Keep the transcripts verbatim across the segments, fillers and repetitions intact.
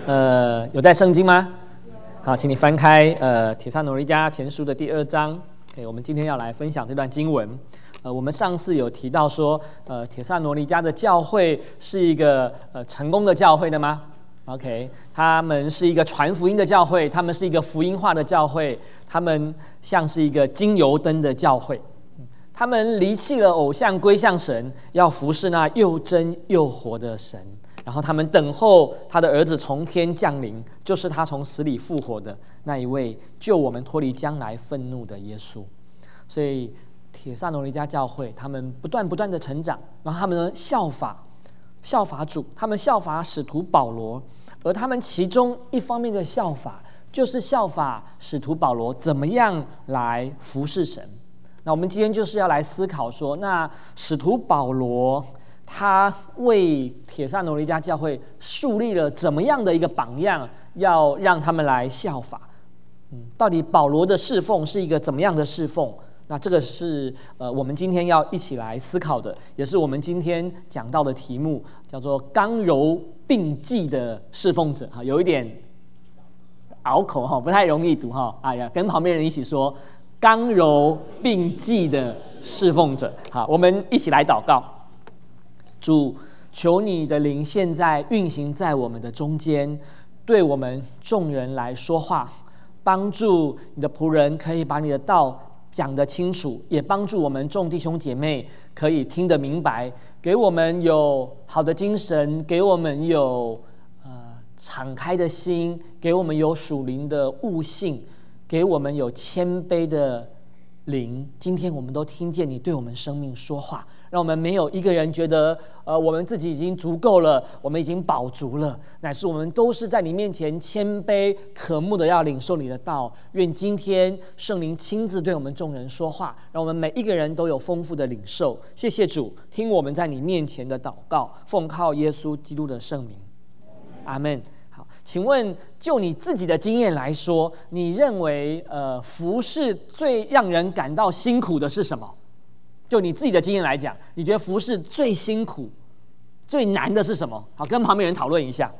呃，有带圣经吗？好，请你翻开呃《帖撒罗尼迦前书》的第二章。Okay, 我们今天要来分享这段经文。呃，我们上次有提到说，呃，帖撒罗尼迦的教会是一个呃成功的教会的吗 ？OK， 他们是一个传福音的教会，他们是一个福音化的教会，他们像是一个金油灯的教会。他们离弃了偶像，归向神，要服侍那又真又活的神。然后他们等候他的儿子从天降临，就是他从死里复活的那一位，救我们脱离将来愤怒的耶稣。所以帖撒罗尼迦教会他们不断不断的成长，然后他们呢效法效法主，他们效法使徒保罗，而他们其中一方面的效法就是效法使徒保罗怎么样来服侍神。那我们今天就是要来思考说，那使徒保罗他为帖撒罗尼迦教会树立了怎么样的一个榜样，要让他们来效法？嗯，到底保罗的侍奉是一个怎么样的侍奉？那这个是呃我们今天要一起来思考的，也是我们今天讲到的题目，刚柔刚柔并济的侍奉者。哈，有一点拗口哈，不太容易读哈。哎呀，跟旁边人一起说，刚柔并济的侍奉者。好，我们一起来祷告。主，求你的灵现在运行在我们的中间，对我们众人来说话，帮助你的仆人可以把你的道讲得清楚，也帮助我们众弟兄姐妹可以听得明白，给我们有好的精神，给我们有呃敞开的心，给我们有属灵的悟性，给我们有谦卑的灵。今天我们都听见你对我们生命说话，让我们没有一个人觉得呃我们自己已经足够了，我们已经饱足了，乃是我们都是在你面前谦卑渴慕的要领受你的道。愿今天圣灵亲自对我们众人说话，让我们每一个人都有丰富的领受。谢谢主，听我们在你面前的祷告，奉靠耶稣基督的圣名，阿们。好，请问就你自己的经验来说，你认为呃服事最让人感到辛苦的是什么？就你自己的经验来讲，你觉得服事最辛苦、最难的是什么？好，跟旁边人讨论一下。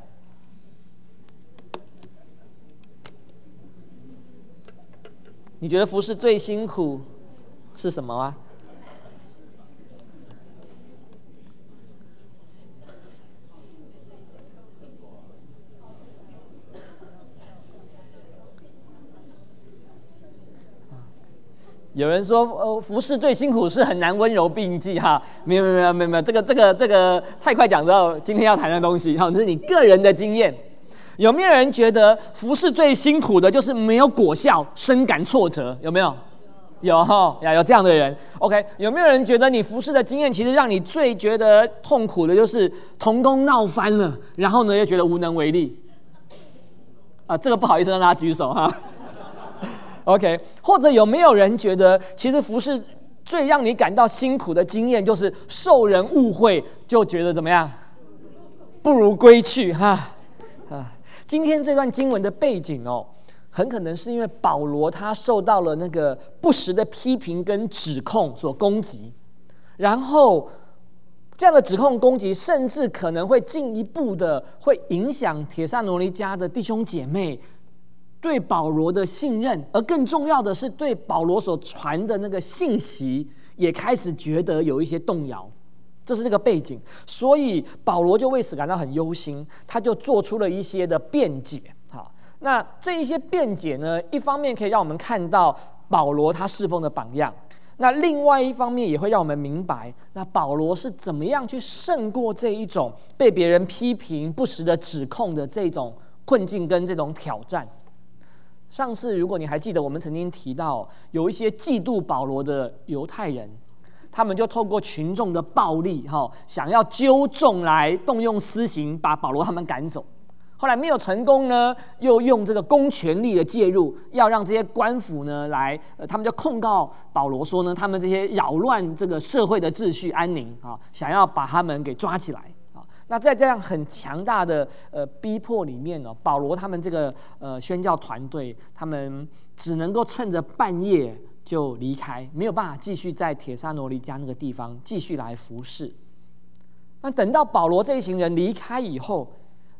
你觉得服事最辛苦是什么啊？有人说，呃，服事最辛苦是很难温柔并济哈，没有没有没有没有，这个这个这个太快讲到今天要谈的东西哈，这是你个人的经验。有没有人觉得服事最辛苦的就是没有果效，深感挫折？有没有？有哈，呀，有这样的人。OK， 有没有人觉得你服事的经验其实让你最觉得痛苦的就是同工闹翻了，然后呢又觉得无能为力？啊，这个不好意思让大家举手哈。OK， 或者有没有人觉得，其实服事最让你感到辛苦的经验，就是受人误会，就觉得怎么样，不如归去哈啊！今天这段经文的背景哦，很可能是因为保罗他受到了那个不实的批评跟指控所攻击，然后这样的指控攻击，甚至可能会进一步的会影响帖撒罗尼迦的弟兄姐妹对保罗的信任，而更重要的是对保罗所传的那个信息也开始觉得有一些动摇，这是这个背景。所以保罗就为此感到很忧心，他就做出了一些的辩解。好，那这一些辩解呢，一方面可以让我们看到保罗他侍奉的榜样，那另外一方面也会让我们明白，那保罗是怎么样去胜过这一种被别人批评不实的指控的这种困境跟这种挑战。上次如果你还记得，我们曾经提到有一些嫉妒保罗的犹太人，他们就透过群众的暴力想要揪众来动用私刑把保罗他们赶走，后来没有成功呢，又用这个公权力的介入，要让这些官府呢来、呃、他们就控告保罗说呢，他们这些扰乱这个社会的秩序安宁啊，想要把他们给抓起来。那在这样很强大的呃逼迫里面呢、哦，保罗他们这个呃宣教团队，他们只能够趁着半夜就离开，没有办法继续在帖撒罗尼迦那个地方继续来服侍。那等到保罗这一行人离开以后，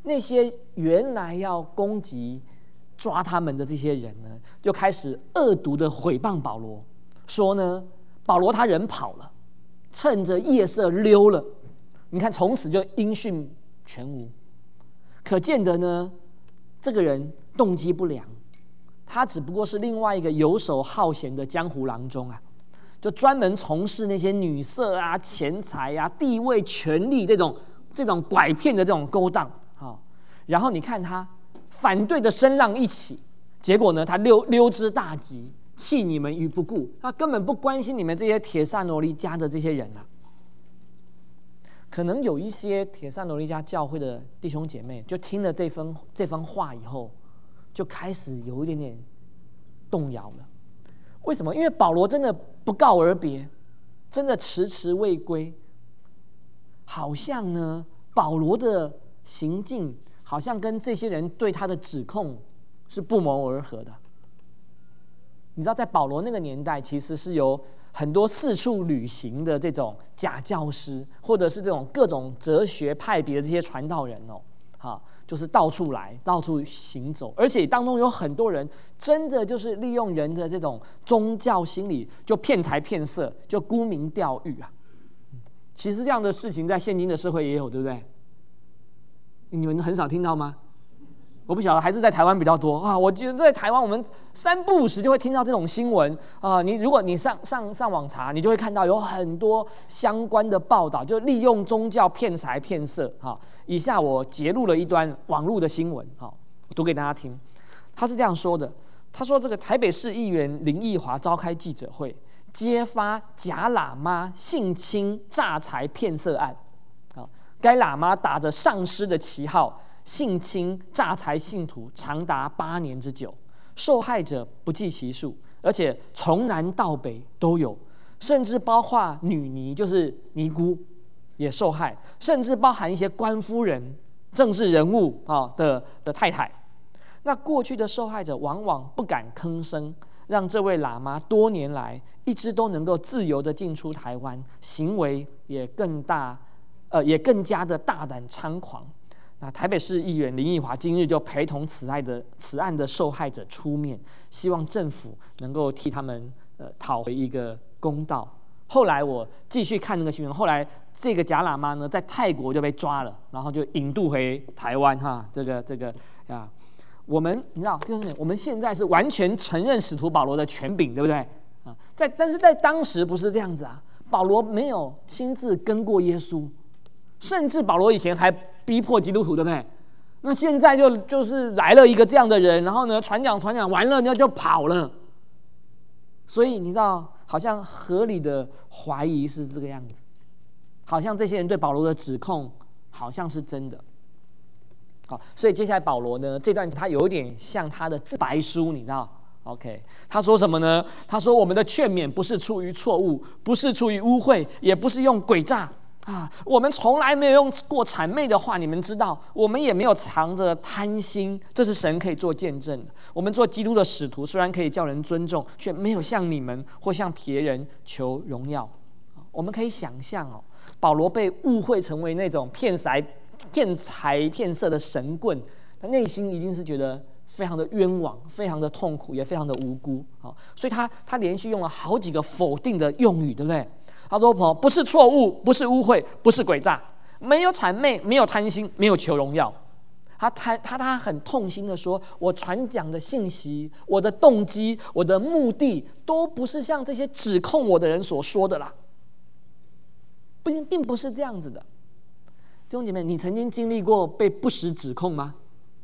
那些原来要攻击抓他们的这些人呢，就开始恶毒的毁谤保罗，说呢，保罗他人跑了，趁着夜色溜了。你看，从此就音讯全无。可见得呢，这个人动机不良，他只不过是另外一个游手好闲的江湖郎中啊，就专门从事那些女色啊、钱财啊、地位、权力这种这种拐骗的这种勾当啊。然后你看他反对的声浪一起，结果呢，他溜溜之大吉，弃你们于不顾，他根本不关心你们这些帖撒罗尼迦的这些人啊。可能有一些帖撒罗尼迦教会的弟兄姐妹，就听了这番这番话以后，就开始有一点点动摇了。为什么？因为保罗真的不告而别，真的迟迟未归，好像呢，保罗的行径好像跟这些人对他的指控是不谋而合的。你知道，在保罗那个年代，其实是有很多四处旅行的这种假教师，或者是这种各种哲学派别的这些传道人哦，哈，就是到处来，到处行走，而且当中有很多人真的就是利用人的这种宗教心理，就骗财骗色，就沽名钓誉啊。其实这样的事情在现今的社会也有，对不对？你们很少听到吗？我不晓得，还是在台湾比较多啊。我觉得在台湾，我们三不五时就会听到这种新闻啊。你如果你上上上网查，你就会看到有很多相关的报道，就利用宗教骗财骗色。哈，以下我截录了一段网络的新闻，哈，我读给大家听。他是这样说的：他说，这个台北市议员林奕华召开记者会，揭发假喇嘛性侵诈财骗色案。啊，该喇嘛打着上师的旗号，性侵诈财信徒长达八年之久，受害者不计其数，而且从南到北都有，甚至包括女尼，就是尼姑也受害，甚至包含一些官夫人、政治人物啊的的太太。那过去的受害者往往不敢吭声，让这位喇嘛多年来一直都能够自由的进出台湾，行为也更大，呃，也更加的大胆猖狂。那台北市议员林奕华今日就陪同此案的此案的受害者出面，希望政府能够替他们呃讨回一个公道。后来我继续看那个新闻，后来这个假喇嘛呢在泰国就被抓了，然后就引渡回台湾哈。这个这个啊，我们你知道，弟兄姊妹，我们现在是完全承认使徒保罗的权柄，对不对啊？在但是在当时不是这样子啊，保罗没有亲自跟过耶稣，甚至保罗以前还逼迫基督徒，对不对？那现在就就是来了一个这样的人，然后呢传讲传讲完了呢就跑了。所以你知道，好像合理的怀疑是这个样子，好像这些人对保罗的指控好像是真的。好，所以接下来保罗呢这段他有点像他的自白书，你知道 ？OK， 他说什么呢？他说我们的劝勉不是出于错误，不是出于污秽，也不是用诡诈。啊，我们从来没有用过谄媚的话，你们知道，我们也没有藏着贪心，这是神可以做见证的。我们做基督的使徒，虽然可以叫人尊重，却没有向你们或向别人求荣耀。我们可以想象哦，保罗被误会成为那种骗财、骗财骗色的神棍，他内心一定是觉得非常的冤枉，非常的痛苦，也非常的无辜啊。所以他他连续用了好几个否定的用语，对不对？他说：“不是错误，不是污秽，不是诡诈，没有谄媚，没有贪心，没有求荣耀。”他他他他很痛心的说：“我传讲的信息，我的动机，我的目的，都不是像这些指控我的人所说的啦，并并不是这样子的。”弟兄姐妹，你曾经经历过被不实指控吗？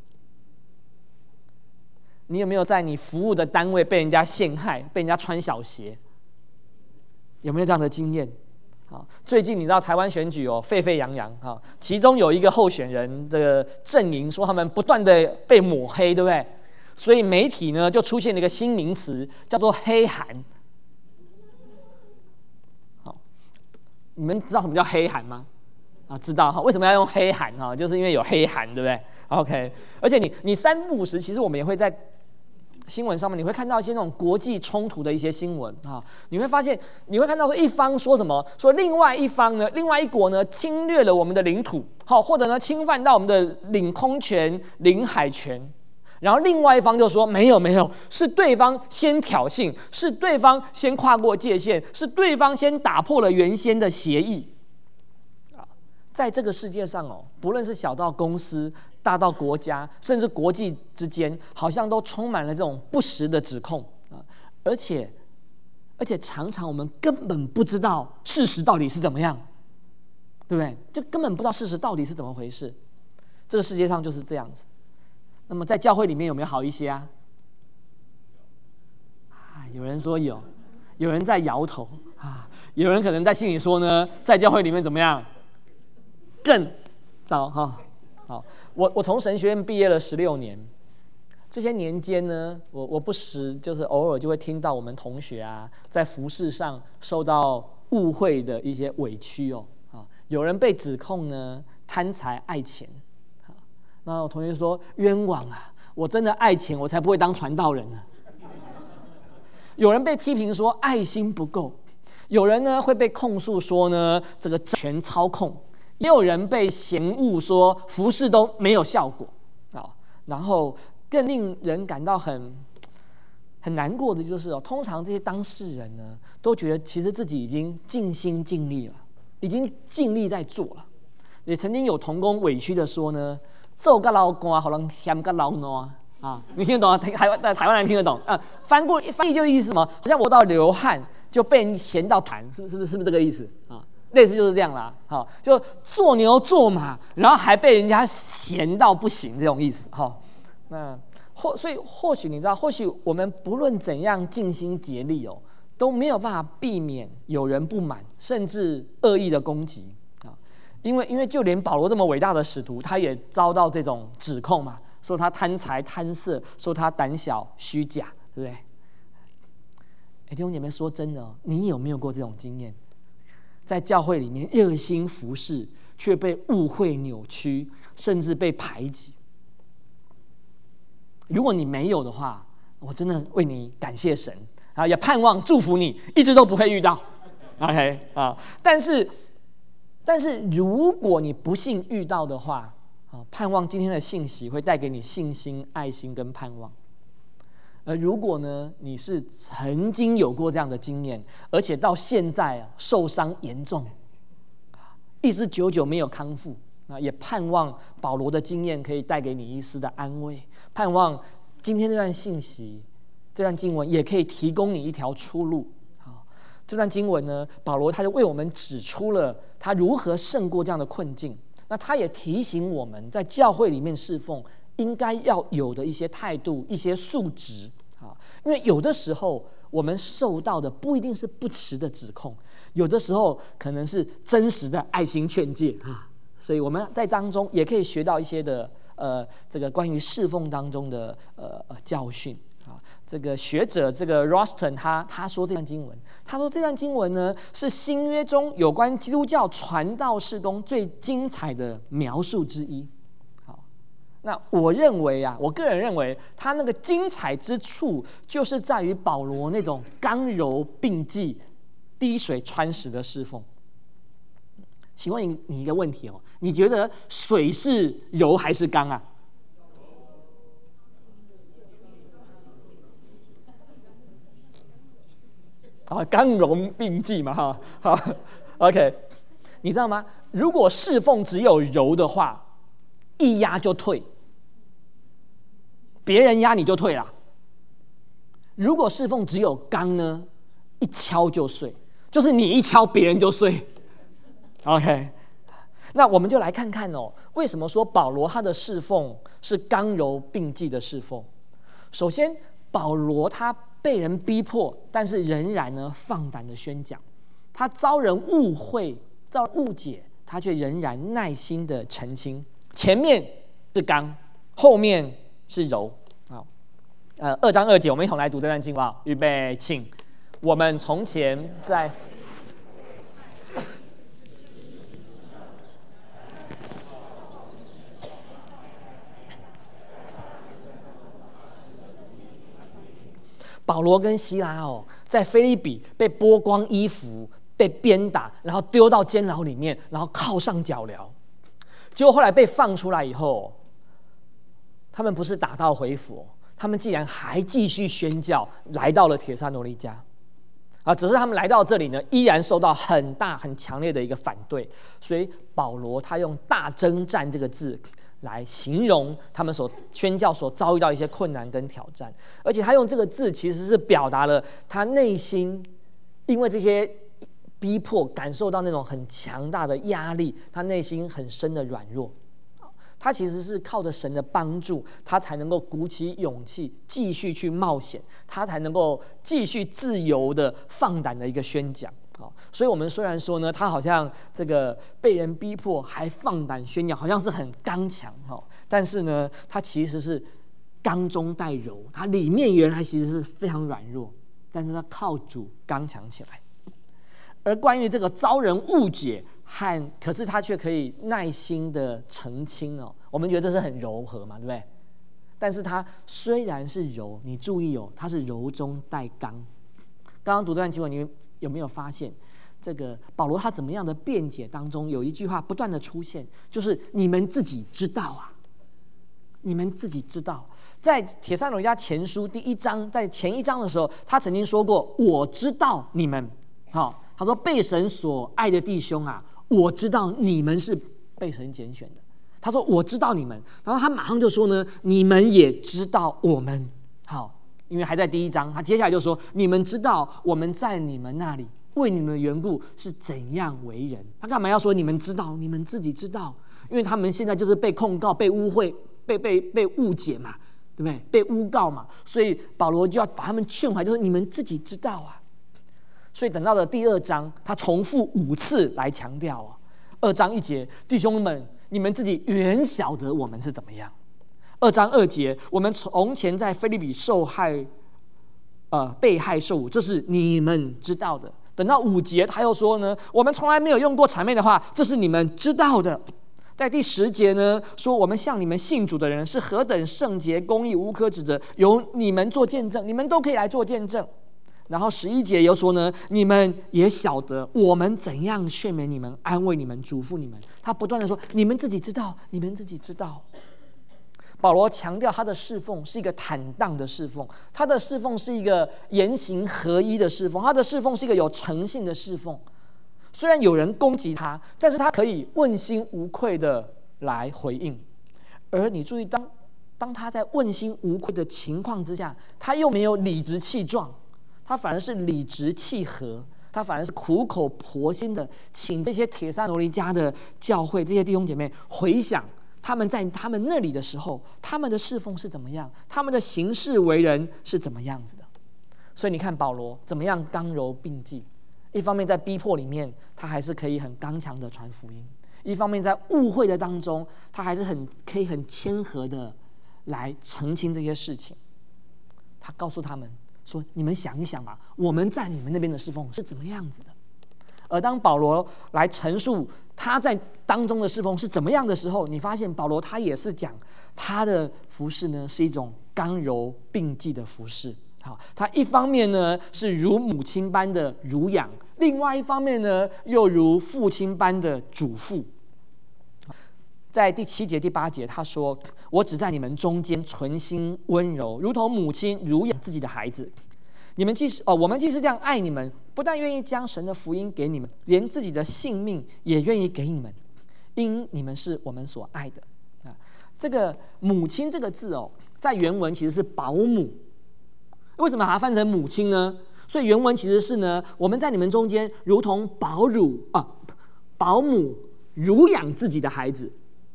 你有没有在你服务的单位被人家陷害，被人家穿小鞋？有没有这样的经验？好，最近你知道台湾选举哦，沸沸扬扬哈，其中有一个候选人的阵营说他们不断的被抹黑，对不对？所以媒体呢就出现了一个新名词，叫做黑函。好，你们知道什么叫黑函吗？啊，知道哈？为什么要用黑函哈？就是因为有黑函，对不对 ？OK， 而且你你三不五时，其实我们也会在新闻上面，你会看到一些那种国际冲突的一些新闻啊，你会发现，你会看到说一方说什么，说另外一方呢，另外一国呢侵略了我们的领土，好，或者呢侵犯到我们的领空权、领海权，然后另外一方就说没有没有，是对方先挑衅，是对方先跨过界限，是对方先打破了原先的协议。在这个世界上哦，不论是小到公司，大到国家，甚至国际之间，好像都充满了这种不实的指控啊！而且，而且常常我们根本不知道事实到底是怎么样，对不对？就根本不知道事实到底是怎么回事。这个世界上就是这样子。那么在教会里面有没有好一些啊？啊，有人说有，有人在摇头啊，有人可能在心里说呢，在教会里面怎么样？更糟哈！好，我我从神学院毕业了十六年，这些年间呢，我我不时就是偶尔就会听到我们同学啊，在服事上受到误会的一些委屈哦，啊，有人被指控呢贪财爱钱，啊，那我同学说冤枉啊，我真的爱钱，我才不会当传道人呢。有人被批评说爱心不够，有人呢会被控诉说呢这个权操控。也有人被嫌恶说服事都没有效果啊，然后更令人感到很很难过的就是哦，通常这些当事人呢都觉得其实自己已经尽心尽力了，已经尽力在做了。也曾经有同工委屈的说呢，做个老干，好人嫌个老暖啊，你听得懂啊？台湾台湾人听得懂啊？翻过翻译就意思什么？好像我到流汗就被人嫌到痰，是不是？是不是？是不是这个意思啊？类似就是这样啦，好，就做牛做马，然后还被人家嫌到不行这种意思，好，那或所以或许你知道，或许我们不论怎样尽心竭力哦，都没有办法避免有人不满，甚至恶意的攻击啊，因为因为就连保罗这么伟大的使徒，他也遭到这种指控嘛，说他贪财贪色，说他胆小虚假，对不对？哎，弟兄姐妹，说真的哦，你有没有过这种经验？在教会里面热心服侍，却被误会扭曲，甚至被排挤。如果你没有的话，我真的为你感谢神啊，也盼望祝福你，一直都不会遇到。OK 啊，但是，但是如果你不幸遇到的话啊，盼望今天的信息会带给你信心、爱心跟盼望。而如果呢，你是曾经有过这样的经验，而且到现在啊受伤严重，一直久久没有康复，那也盼望保罗的经验可以带给你一丝的安慰，盼望今天这段信息、这段经文也可以提供你一条出路。好，这段经文呢，保罗他就为我们指出了他如何胜过这样的困境。那他也提醒我们在教会里面侍奉应该要有的一些态度、一些素质。因为有的时候我们受到的不一定是不实的指控，有的时候可能是真实的爱心劝诫啊，所以我们在当中也可以学到一些的呃这个关于侍奉当中的呃教训啊。这个学者这个 Roston 他他说这段经文，他说这段经文呢是新约中有关基督教传道事工最精彩的描述之一。那我认为啊，我个人认为，他那个精彩之处，就是在于保罗那种刚柔并济、滴水穿石的侍奉。请问你你一个问题哦，你觉得水是柔还是刚啊？啊，刚柔并济嘛，哈，好 ，OK， 你知道吗？如果侍奉只有柔的话，一压就退，别人压你就退了。如果侍奉只有刚呢，一敲就碎，就是你一敲别人就碎。OK， 那我们就来看看哦，为什么说保罗他的侍奉是刚柔并济的侍奉？首先，保罗他被人逼迫，但是仍然呢放胆的宣讲，他遭人误会、遭人误解，他却仍然耐心的澄清。前面是刚，后面是柔。好，呃，二章二节，我们一同来读这段经文。预备，请。我们从前在保罗跟西拉哦，在腓立比被剥光衣服，被鞭打，然后丢到监牢里面，然后铐上脚镣。结果后来被放出来以后，他们不是打道回府，他们竟然还继续宣教，来到了帖撒罗尼迦。啊，只是他们来到这里呢，依然受到很大很强烈的一个反对，所以保罗他用大征战这个字来形容他们所宣教所遭遇到一些困难跟挑战，而且他用这个字其实是表达了他内心因为这些逼迫感受到那种很强大的压力，他内心很深的软弱。他其实是靠着神的帮助，他才能够鼓起勇气继续去冒险，他才能够继续自由的放胆的一个宣讲。所以我们虽然说呢，他好像这个被人逼迫还放胆宣讲，好像是很刚强，但是呢，他其实是刚中带柔，他里面原来其实是非常软弱，但是他靠主刚强起来。而关于这个遭人误解和，可是他却可以耐心的澄清哦，我们觉得这是很柔和嘛，对不对？但是他虽然是柔，你注意哦，他是柔中带刚。刚刚读这段经文，你有没有发现，这个保罗他怎么样的辩解当中有一句话不断的出现，就是你们自己知道啊，你们自己知道。在帖撒罗尼迦前书第一章，在前一章的时候，他曾经说过，我知道你们，好、哦。他说：“被神所爱的弟兄啊，我知道你们是被神拣选的。”他说：“我知道你们。”然后他马上就说呢：“你们也知道我们。”好，因为还在第一章，他接下来就说：“你们知道我们在你们那里为你们的缘故是怎样为人。”他干嘛要说你们知道？你们自己知道，因为他们现在就是被控告、被污秽、被被被误解嘛，对不对？被诬告嘛，所以保罗就要把他们劝回来，就说你们自己知道啊。所以等到了第二章，他重复五次来强调啊。二章一节，弟兄们，你们自己原晓得我们是怎么样。二章二节，我们从前在腓立比受害，呃，被害受辱，这是你们知道的。等到五节，他又说呢，我们从来没有用过谄媚的话，这是你们知道的。在第十节呢，说我们向你们信主的人是何等圣洁、公义、无可指责，由你们做见证，你们都可以来做见证。然后十一节又说呢，你们也晓得我们怎样劝勉你们、安慰你们、嘱咐你们。他不断的说，你们自己知道，你们自己知道。保罗强调他的侍奉是一个坦荡的侍奉，他的侍奉是一个言行合一的侍奉，他的侍奉是一个有诚信的侍奉。虽然有人攻击他，但是他可以问心无愧的来回应。而你注意，当当他在问心无愧的情况之下，他又没有理直气壮，他反而是理直气和，他反而是苦口婆心的请这些帖撒罗尼迦的教会这些弟兄姐妹回想他们在他们那里的时候，他们的侍奉是怎么样，他们的行事为人是怎么样子的。所以你看保罗怎么样刚柔并济，一方面在逼迫里面他还是可以很刚强的传福音，一方面在误会的当中他还是很可以很谦和的来澄清这些事情。他告诉他们说，你们想一想吧，我们在你们那边的侍奉是怎么样子的。而当保罗来陈述他在当中的侍奉是怎么样的时候，你发现保罗他也是讲他的服事呢是一种刚柔并济的服事。好，他一方面呢是如母亲般的乳养，另外一方面呢又如父亲般的嘱咐。在第七节第八节他说，我只在你们中间存心温柔，如同母亲乳养自己的孩子。你们既是哦，我们既是这样爱你们，不但愿意将神的福音给你们，连自己的性命也愿意给你们，因你们是我们所爱的。啊，这个母亲这个字哦，在原文其实是保姆。为什么把它翻成母亲呢？所以原文其实是呢，我们在你们中间如同保乳啊，保姆乳养自己的孩子。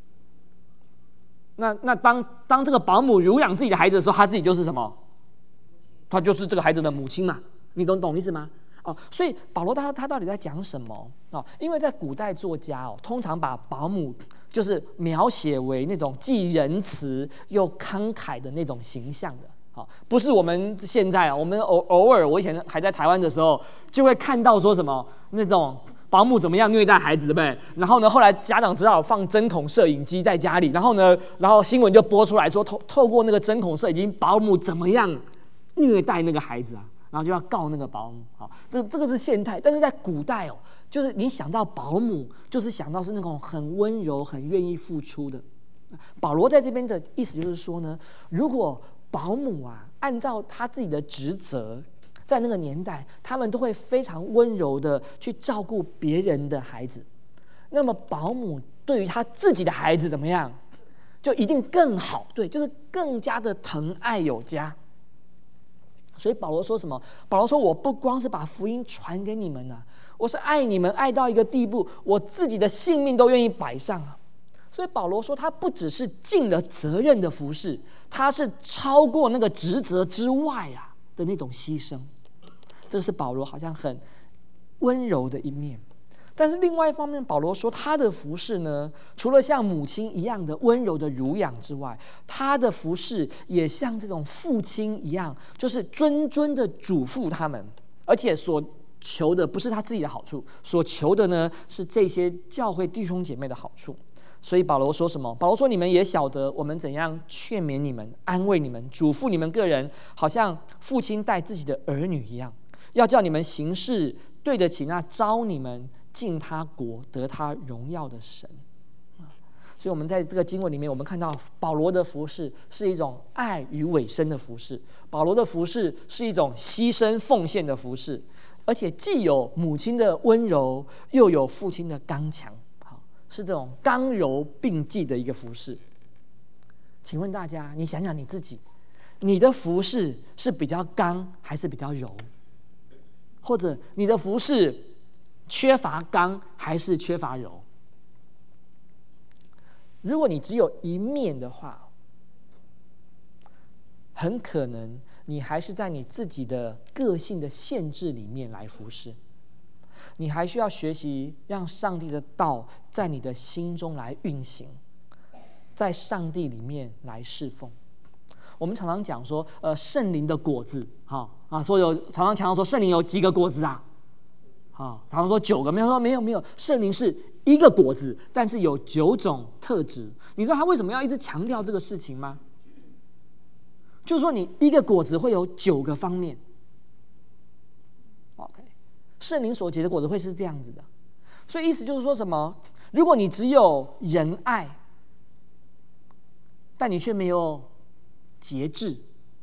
那那当当这个保姆乳养自己的孩子的时候，他自己就是什么？他就是这个孩子的母亲嘛，你懂懂意思吗？哦，所以保罗他他到底在讲什么？哦，因为在古代作家哦，通常把保姆就是描写为那种既仁慈又慷慨的那种形象的。好，不是我们现在啊，我们偶偶尔，我以前还在台湾的时候，就会看到说什么那种保姆怎么样虐待孩子，对不对？然后呢，后来家长只好放针孔摄影机在家里，然后呢，然后新闻就播出来说，透透过那个针孔摄影机，保姆怎么样虐待那个孩子啊，然后就要告那个保姆。好，这这个是现代，但是在古代哦，就是你想到保姆，就是想到是那种很温柔、很愿意付出的。保罗在这边的意思就是说呢，如果保姆啊，按照他自己的职责，在那个年代，他们都会非常温柔的去照顾别人的孩子。那么保姆对于他自己的孩子怎么样，就一定更好，对，就是更加的疼爱有加。所以保罗说什么？保罗说：“我不光是把福音传给你们啊，我是爱你们爱到一个地步，我自己的性命都愿意摆上啊。”所以保罗说，他不只是尽了责任的服事，他是超过那个职责之外啊的那种牺牲。这是保罗好像很温柔的一面。但是另外一方面，保罗说他的服事呢，除了像母亲一样的温柔的乳养之外，他的服事也像这种父亲一样，就是谆谆的嘱咐他们，而且所求的不是他自己的好处，所求的呢是这些教会弟兄姐妹的好处。所以保罗说什么？保罗说：“你们也晓得我们怎样劝勉你们、安慰你们、嘱咐你们个人，好像父亲待自己的儿女一样，要叫你们行事对得起那召你们进他国、得他荣耀的神。”所以，我们在这个经文里面，我们看到保罗的服事是一种爱与委身的服事，保罗的服事是一种牺牲奉献的服事，而且既有母亲的温柔，又有父亲的刚强。是这种刚柔并济的一个服事。请问大家，你想想你自己，你的服事是比较刚还是比较柔？或者你的服事缺乏刚还是缺乏柔？如果你只有一面的话，很可能你还是在你自己的个性的限制里面来服事。你还需要学习让上帝的道在你的心中来运行，在上帝里面来侍奉。我们常常讲说，呃，圣灵的果子，哈啊，说有常常强调说圣灵有几个果子啊？啊，常常说九个，没有说没有没有，圣灵是一个果子，但是有九种特质。你知道他为什么要一直强调这个事情吗？就是说，你一个果子会有九个方面。圣灵所结的果子会是这样子的，所以意思就是说什么？如果你只有仁爱，但你却没有节制，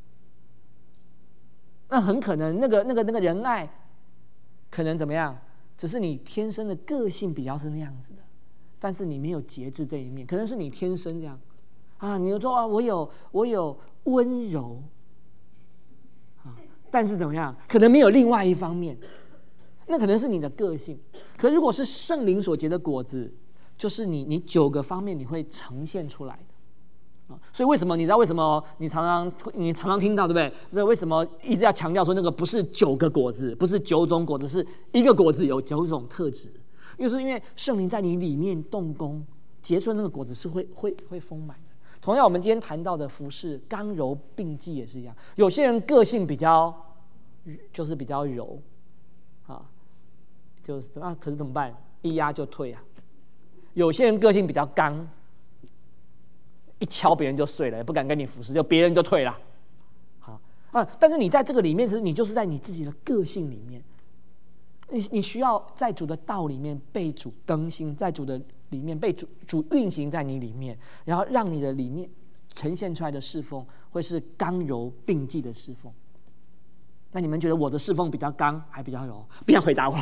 那很可能那个那个那个仁爱，可能怎么样？只是你天生的个性比较是那样子的，但是你没有节制这一面，可能是你天生这样啊。你说啊，我有我有温柔啊，但是怎么样？可能没有另外一方面。那可能是你的个性，可如果是圣灵所结的果子，就是你你九个方面你会呈现出来的。所以为什么你知道为什么你常常你常常听到对不对？这为什么一直要强调说那个不是九个果子，不是九种果子，是一个果子有九种特质？因为是因为圣灵在你里面动工，结出那个果子是会会会丰满的。同样，我们今天谈到的服事刚柔并济也是一样。有些人个性比较就是比较柔啊。就是那可是怎么办？一压就退啊。有些人个性比较刚，一敲别人就碎了，也不敢跟你服侍，就别人就退了。好啊，但是你在这个里面，其实你就是在你自己的个性里面，你你需要在主的道里面被主更新，在主的里面被主主运行在你里面，然后让你的里面呈现出来的侍奉会是刚柔并济的侍奉。那你们觉得我的侍奉比较刚还比较柔？不要回答我。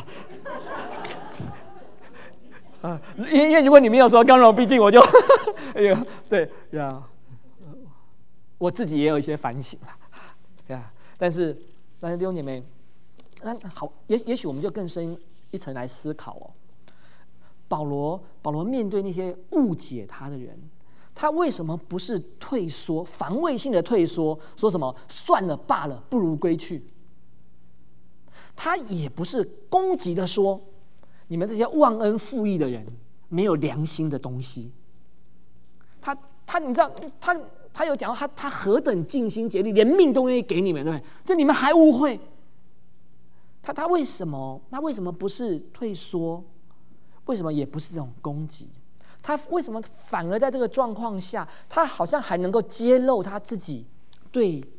啊，因为如果你没有说刚柔并济，我就哎呀，对呀，我自己也有一些反省啦，呀，但是但是弟兄姐妹，那好，也也许我们就更深一层来思考哦。保罗保罗面对那些误解他的人，他为什么不是退缩，防卫性的退缩，说什么算了罢了，不如归去？他也不是攻击的说，你们这些忘恩负义的人没有良心的东西。他他你知道他他有讲到他他何等尽心竭力，连命都愿意给你们，对不对？就你们还误会他，他为什么他为什么不是退缩？为什么也不是这种攻击？他为什么反而在这个状况下，他好像还能够揭露他自己对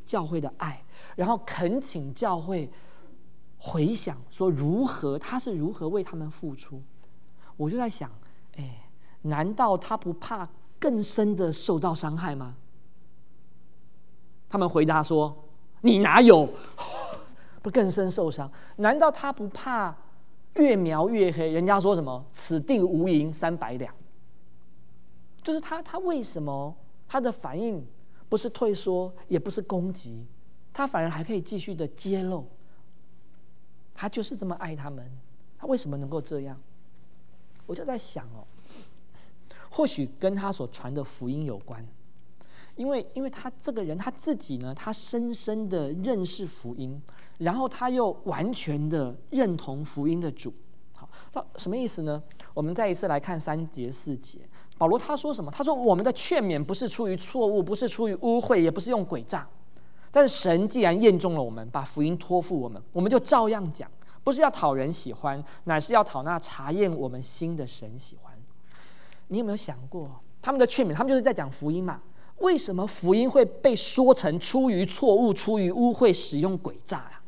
教会的爱，然后恳请教会回想说如何他是如何为他们付出。我就在想，哎，难道他不怕更深的受到伤害吗？他们回答说：“你哪有？不更深受伤？难道他不怕越描越黑？人家说什么此地无银三百两？就是他，他为什么他的反应不是退缩，也不是攻击，他反而还可以继续的揭露？他就是这么爱他们，他为什么能够这样？我就在想哦，或许跟他所传的福音有关。”因为，因为他这个人他自己呢，他深深的认识福音，然后他又完全的认同福音的主。好，到什么意思呢？我们再一次来看三节四节，保罗他说什么？他说我们的劝勉不是出于错误，不是出于污秽，也不是用诡诈。但是神既然验中了我们，把福音托付我们，我们就照样讲，不是要讨人喜欢，乃是要讨那查验我们心的神喜欢。你有没有想过，他们的劝勉，他们就是在讲福音嘛？为什么福音会被说成出于错误、出于污秽、使用诡诈啊？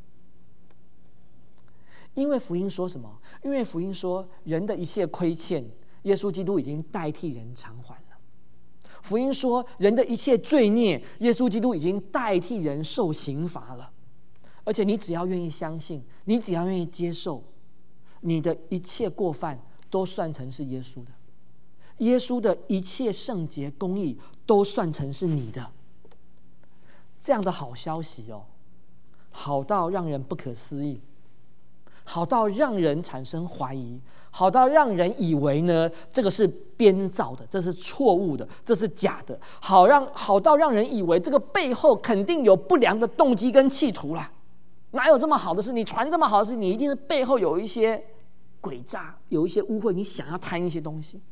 因为福音说什么？因为福音说人的一切亏欠，耶稣基督已经代替人偿还了。福音说人的一切罪孽，耶稣基督已经代替人受刑罚了。而且你只要愿意相信，你只要愿意接受，你的一切过犯都算成是耶稣的。耶稣的一切圣洁公义都算成是你的。这样的好消息哦，好到让人不可思议，好到让人产生怀疑，好到让人以为呢这个是编造的，这是错误的，这是假的，好让好到让人以为这个背后肯定有不良的动机跟企图啦。哪有这么好的事？你传这么好的事，你一定是背后有一些诡诈，有一些污秽，你想要贪一些东西。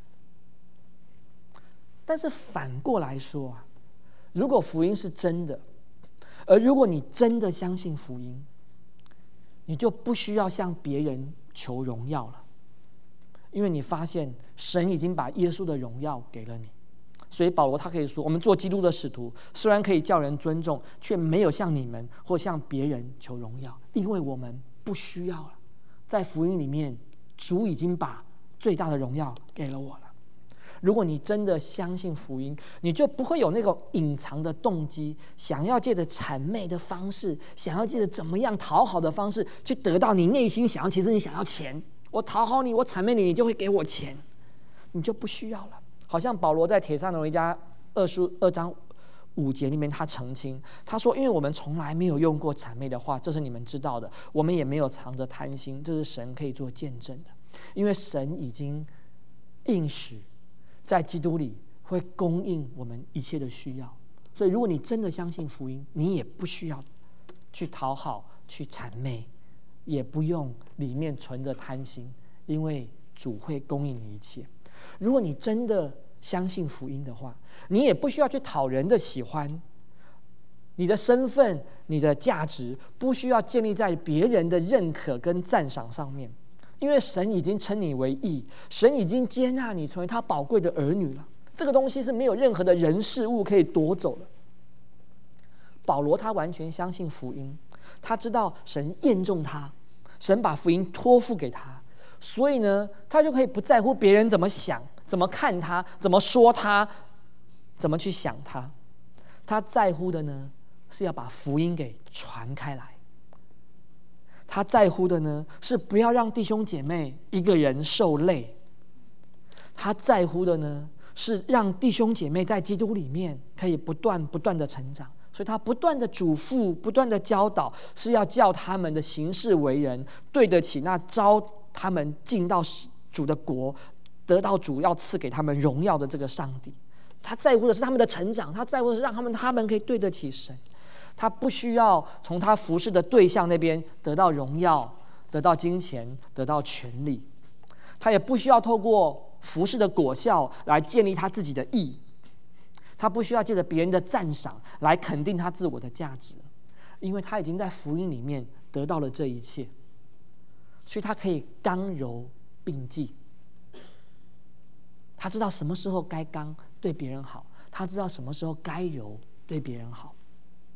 但是反过来说啊，如果福音是真的，而如果你真的相信福音，你就不需要向别人求荣耀了，因为你发现神已经把耶稣的荣耀给了你。所以保罗他可以说，我们做基督的使徒，虽然可以叫人尊重，却没有向你们或向别人求荣耀，因为我们不需要了。在福音里面，主已经把最大的荣耀给了我了。如果你真的相信福音，你就不会有那种隐藏的动机，想要借着谄媚的方式，想要借着怎么样讨好的方式去得到你内心想要，其实你想要钱，我讨好你，我谄媚你，你就会给我钱，你就不需要了。好像保罗在帖撒罗尼迦二书二章五节里面，他澄清，他说：“因为我们从来没有用过谄媚的话，这是你们知道的；我们也没有藏着贪心，这是神可以做见证的。因为神已经应许，在基督里会供应我们一切的需要。所以，如果你真的相信福音，你也不需要去讨好、去谄媚，也不用里面存着贪心，因为主会供应你一切。如果你真的相信福音的话，你也不需要去讨人的喜欢，你的身份、你的价值不需要建立在别人的认可跟赞赏上面，因为神已经称你为义，神已经接纳你成为他宝贵的儿女了。这个东西是没有任何的人事物可以夺走的。保罗他完全相信福音，他知道神验中他，神把福音托付给他，所以呢，他就可以不在乎别人怎么想、怎么看他、怎么说他、怎么去想他。他在乎的呢，是要把福音给传开来。他在乎的呢，是不要让弟兄姐妹一个人受累。他在乎的呢，是让弟兄姐妹在基督里面可以不断不断的成长。所以他不断的嘱咐，不断的教导，是要叫他们的行事为人对得起那招他们进到主的国，得到主要赐给他们荣耀的这个上帝。他在乎的是他们的成长，他在乎的是让他们他们可以对得起神。他不需要从他服侍的对象那边得到荣耀，得到金钱，得到权利。他也不需要透过服侍的果效来建立他自己的义。他不需要借着别人的赞赏来肯定他自我的价值，因为他已经在福音里面得到了这一切，所以他可以刚柔并济。他知道什么时候该刚对别人好，他知道什么时候该柔对别人好。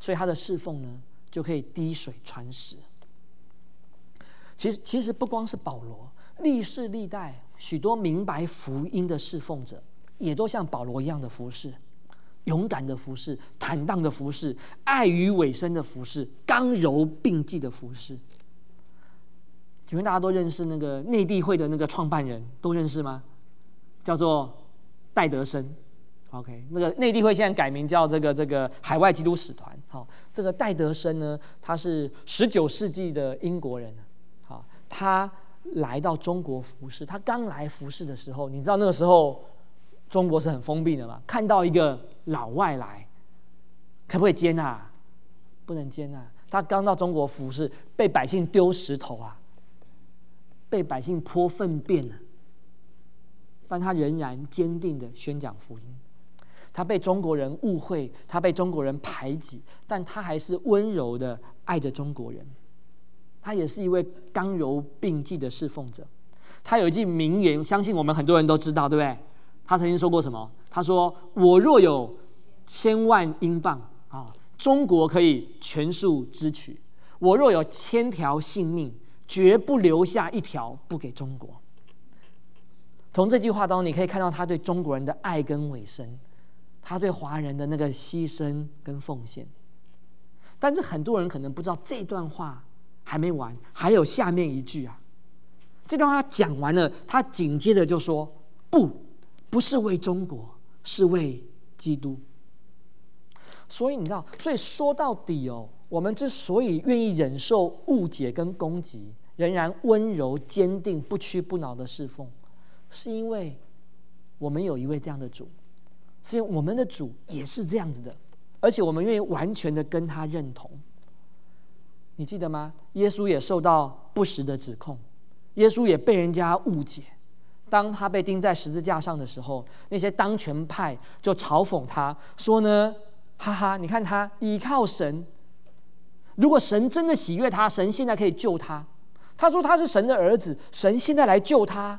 所以他的侍奉呢就可以滴水穿石。其实，其实不光是保罗，历世历代许多明白福音的侍奉者，也都像保罗一样的服侍，勇敢的服侍，坦荡的服侍，爱与委身的服侍，刚柔并济的服侍。请问大家都认识那个内地会的那个创办人，都认识吗？叫做戴德生。OK， 那个内地会现在改名叫这个这个海外基督使团。好，这个戴德生呢，他是十九世纪的英国人。好，他来到中国服侍。他刚来服侍的时候，你知道那个时候中国是很封闭的嘛？看到一个老外来，可不可以接纳？不能接纳。他刚到中国服侍，被百姓丢石头啊，被百姓泼粪便啊，但他仍然坚定的宣讲福音。他被中国人误会，他被中国人排挤，但他还是温柔的爱着中国人。他也是一位刚柔并济的侍奉者。他有一句名言，相信我们很多人都知道，对不对？他曾经说过什么？他说：“我若有千万英镑啊，中国可以全数支取；我若有千条性命，绝不留下一条不给中国。”从这句话当中，你可以看到他对中国人的爱跟委身，他对华人的那个牺牲跟奉献。但是很多人可能不知道，这段话还没完，还有下面一句啊。这段话讲完了，他紧接着就说：“不，不是为中国，是为基督。”所以你知道，所以说到底哦，我们之所以愿意忍受误解跟攻击，仍然温柔坚定、不屈不挠的侍奉，是因为我们有一位这样的主，是因为我们的主也是这样子的，而且我们愿意完全的跟他认同。你记得吗？耶稣也受到不实的指控，耶稣也被人家误解。当他被钉在十字架上的时候，那些当权派就嘲讽他说呢：“哈哈，你看他倚靠神，如果神真的喜悦他，神现在可以救他。他说他是神的儿子，神现在来救他。”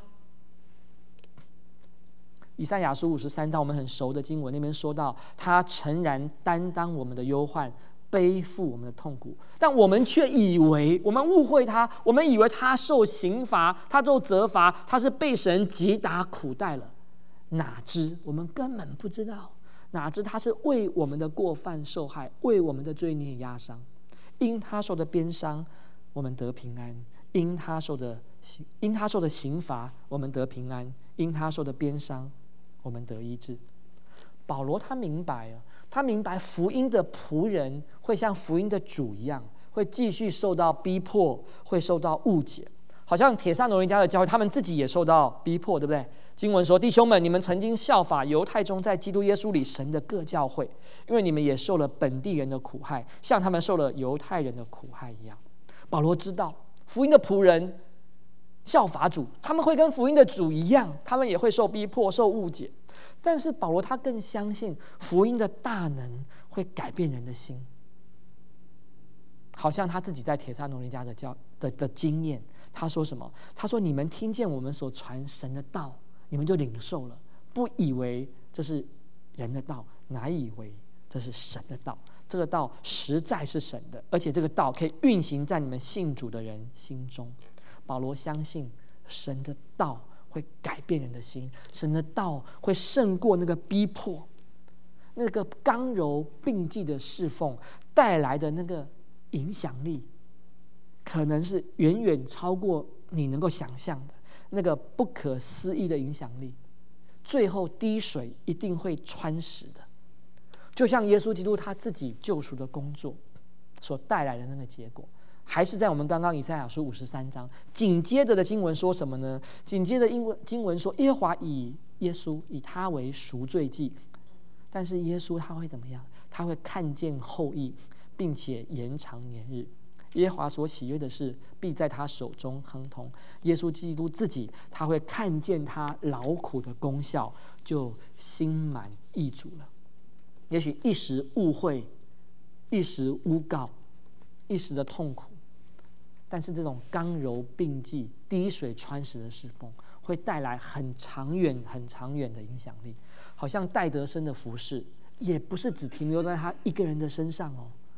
以赛亚书五十三章我们很熟的经文那边说到，他诚然担当我们的忧患，背负我们的痛苦，但我们却以为，我们误会他，我们以为他受刑罚，他受责罚，他是被神击打苦待了。哪知我们根本不知道，哪知他是为我们的过犯受害，为我们的罪孽压伤。因他受的鞭伤，我们得平安；因他受的因他受的刑罚，我们得平安；因他受的鞭伤，我们得医治。保罗他明白啊，他明白福音的仆人会像福音的主一样，会继续受到逼迫，会受到误解。好像帖撒罗尼迦的教会，他们自己也受到逼迫，对不对？经文说：“弟兄们，你们曾经效法犹太中在基督耶稣里神的各教会，因为你们也受了本地人的苦害，像他们受了犹太人的苦害一样。”保罗知道福音的仆人效法主，他们会跟福音的主一样，他们也会受逼迫、受误解。但是保罗他更相信福音的大能会改变人的心，好像他自己在帖撒罗尼迦的教 的, 的经验。他说什么？他说：“你们听见我们所传神的道，你们就领受了，不以为这是人的道，乃以为这是神的道。这个道实在是神的，而且这个道可以运行在你们信主的人心中。”保罗相信神的道会改变人的心，神的道会胜过那个逼迫，那个刚柔并济的侍奉带来的那个影响力，可能是远远超过你能够想象的那个不可思议的影响力。最后滴水一定会穿石的，就像耶稣基督他自己救赎的工作所带来的那个结果。还是在我们刚刚以赛亚书五十三章紧接着的经文说什么呢？紧接着英文经文说，耶和华以耶稣以他为赎罪祭，但是耶稣他会怎么样？他会看见后裔，并且延长年日。耶和华所喜悦的事，必在他手中亨通。耶稣基督自己，他会看见他劳苦的功效，就心满意足了。也许一时误会，一时诬告，一时的痛苦，但是这种刚柔并济、滴水穿石的侍奉，会带来很长远、很长远的影响力。好像戴德生的服事，也不是只停留在他一个人的身上哦。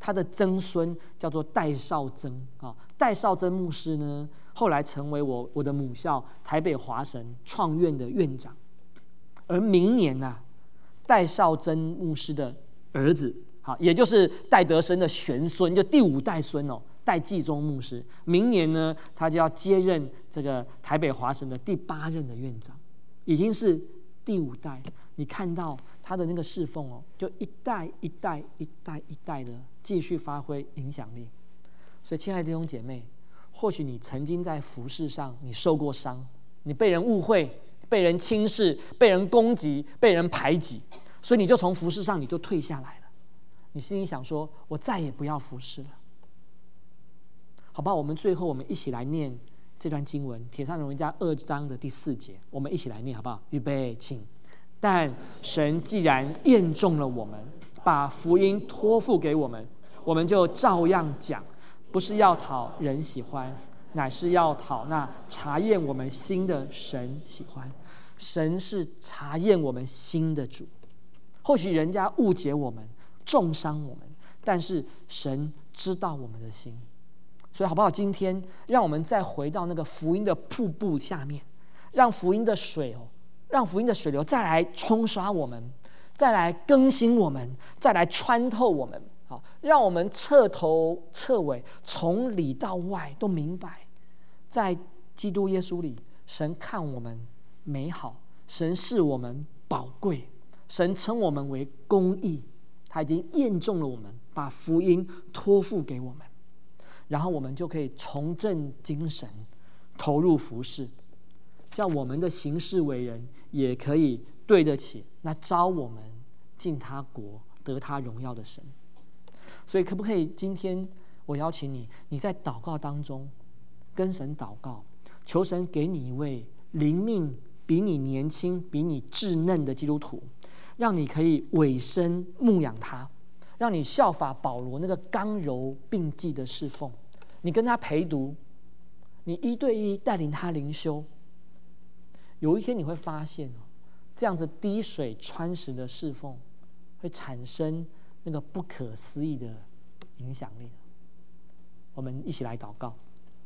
他的曾孙叫做戴绍曾啊。戴绍曾牧师呢，后来成为我我的母校台北华神创院的院长。而明年呢、啊，戴绍曾牧师的儿子，好，也就是戴德生的玄孙，就第五代孙哦，戴季忠牧师，明年呢，他就要接任这个台北华神的第八任的院长，已经是第五代。你看到他的那个侍奉哦，就一代一代一代一代的继续发挥影响力。所以，亲爱的弟兄姐妹，或许你曾经在服事上你受过伤，你被人误会、被人轻视、被人攻击、被人排挤，所以你就从服事上你就退下来了。你心里想说：“我再也不要服事了。”好吧，我们最后我们一起来念这段经文，《帖撒罗尼迦二章》的第四节，我们一起来念好不好？预备，请。但神既然验中了我们，把福音托付给我们，我们就照样讲，不是要讨人喜欢，乃是要讨那查验我们心的神喜欢。神是查验我们心的主。或许人家误解我们，重伤我们，但是神知道我们的心。所以好不好？今天让我们再回到那个福音的瀑布下面，让福音的水哦。让福音的水流再来冲刷我们，再来更新我们，再来穿透我们，好，让我们彻头彻尾，从里到外都明白，在基督耶稣里，神看我们美好，神视我们宝贵，神称我们为公义，他已经验中了我们，把福音托付给我们，然后我们就可以重振精神，投入服事，叫我们的行事为人也可以对得起那召我们进他国得他荣耀的神。所以可不可以今天我邀请你，你在祷告当中跟神祷告，求神给你一位灵命比你年轻比你稚嫩的基督徒，让你可以委身牧养他，让你效法保罗那个刚柔并济的侍奉，你跟他陪读，你一对一带领他灵修。有一天你会发现，这样子滴水穿石的侍奉会产生那个不可思议的影响力。我们一起来祷告。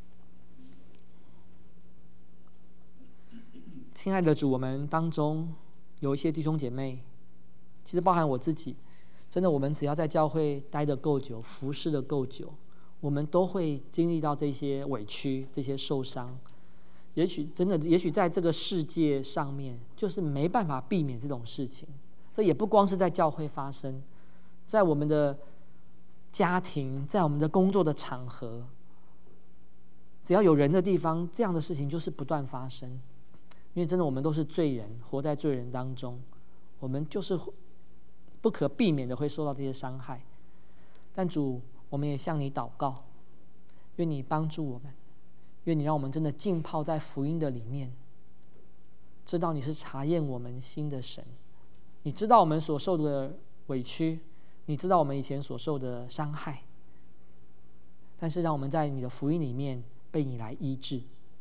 亲爱的主，我们当中有一些弟兄姐妹，其实包含我自己，真的我们只要在教会待得够久，服侍得够久，我们都会经历到这些委屈，这些受伤。也许真的，也许在这个世界上面，就是没办法避免这种事情。这也不光是在教会发生，在我们的家庭，在我们的工作的场合，只要有人的地方，这样的事情就是不断发生。因为真的，我们都是罪人，活在罪人当中，我们就是不可避免的会受到这些伤害。但主，我们也向你祷告，愿你帮助我们。愿你让我们真的浸泡在福音的里面，知道你是查验我们心的神，你知道我们所受的委屈，你知道我们以前所受的伤害，但是让我们在你的福音里面被你来医治，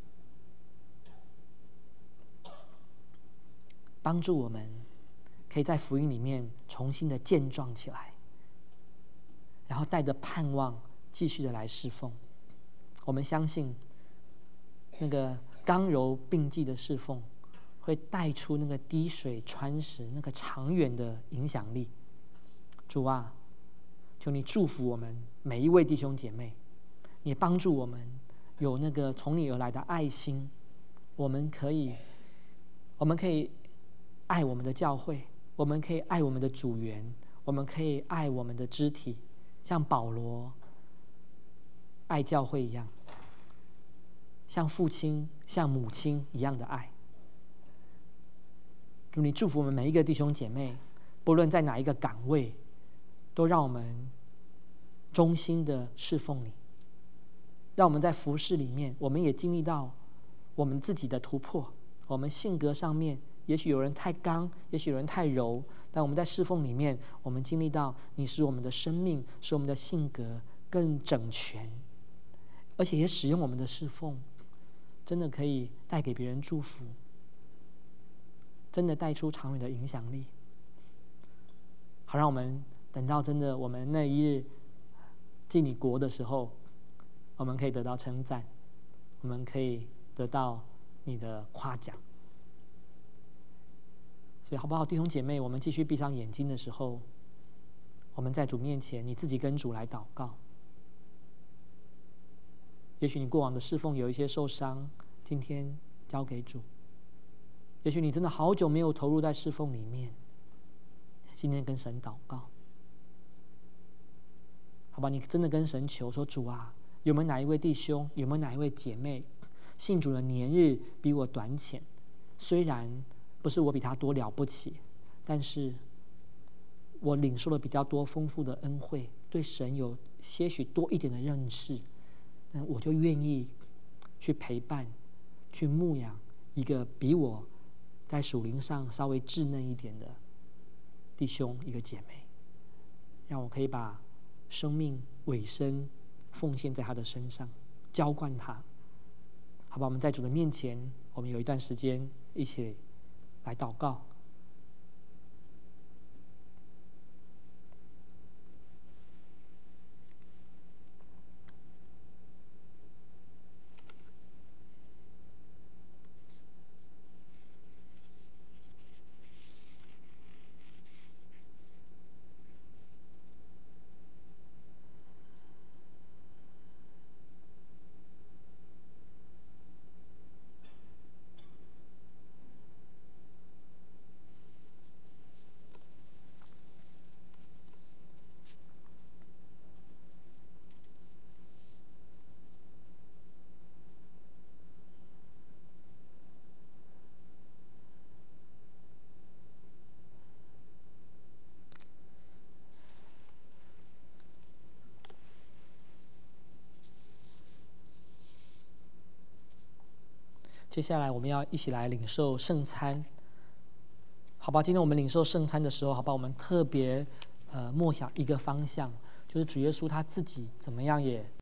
帮助我们可以在福音里面重新的健壮起来，然后带着盼望继续的来侍奉。我们相信那个刚柔并济的侍奉会带出那个滴水穿石、那个长远的影响力。主啊，求你祝福我们每一位弟兄姐妹，也帮助我们有那个从你而来的爱心，我们可以，我们可以爱我们的教会，我们可以爱我们的主员，我们可以爱我们的肢体，像保罗爱教会一样。像父亲、像母亲一样的爱。祝你祝福我们每一个弟兄姐妹，不论在哪一个岗位，都让我们忠心的侍奉你。让我们在服事里面，我们也经历到我们自己的突破。我们性格上面，也许有人太刚，也许有人太柔，但我们在侍奉里面，我们经历到你使我们的生命，使我们的性格更整全，而且也使用我们的侍奉真的可以带给别人祝福，真的带出长远的影响力。好，让我们等到真的我们那一日进你国的时候，我们可以得到称赞，我们可以得到你的夸奖。所以好不好，弟兄姐妹，我们继续闭上眼睛的时候，我们在主面前，你自己跟主来祷告。也许你过往的侍奉有一些受伤，今天交给主。也许你真的好久没有投入在侍奉里面，今天跟神祷告。好吧，你真的跟神求说，主啊，有没有哪一位弟兄，有没有哪一位姐妹，信主的年日比我短浅，虽然不是我比他多了不起，但是我领受了比较多丰富的恩惠，对神有些许多一点的认识，那我就愿意去陪伴，去牧养一个比我在属灵上稍微稚嫩一点的弟兄，一个姐妹，让我可以把生命尾声奉献在他的身上，浇灌他。好吧，我们在主的面前，我们有一段时间一起来祷告。接下来我们要一起来领受圣餐，好吧？今天我们领受圣餐的时候，好吧，我们特别呃默想一个方向，就是主耶稣他自己怎么样也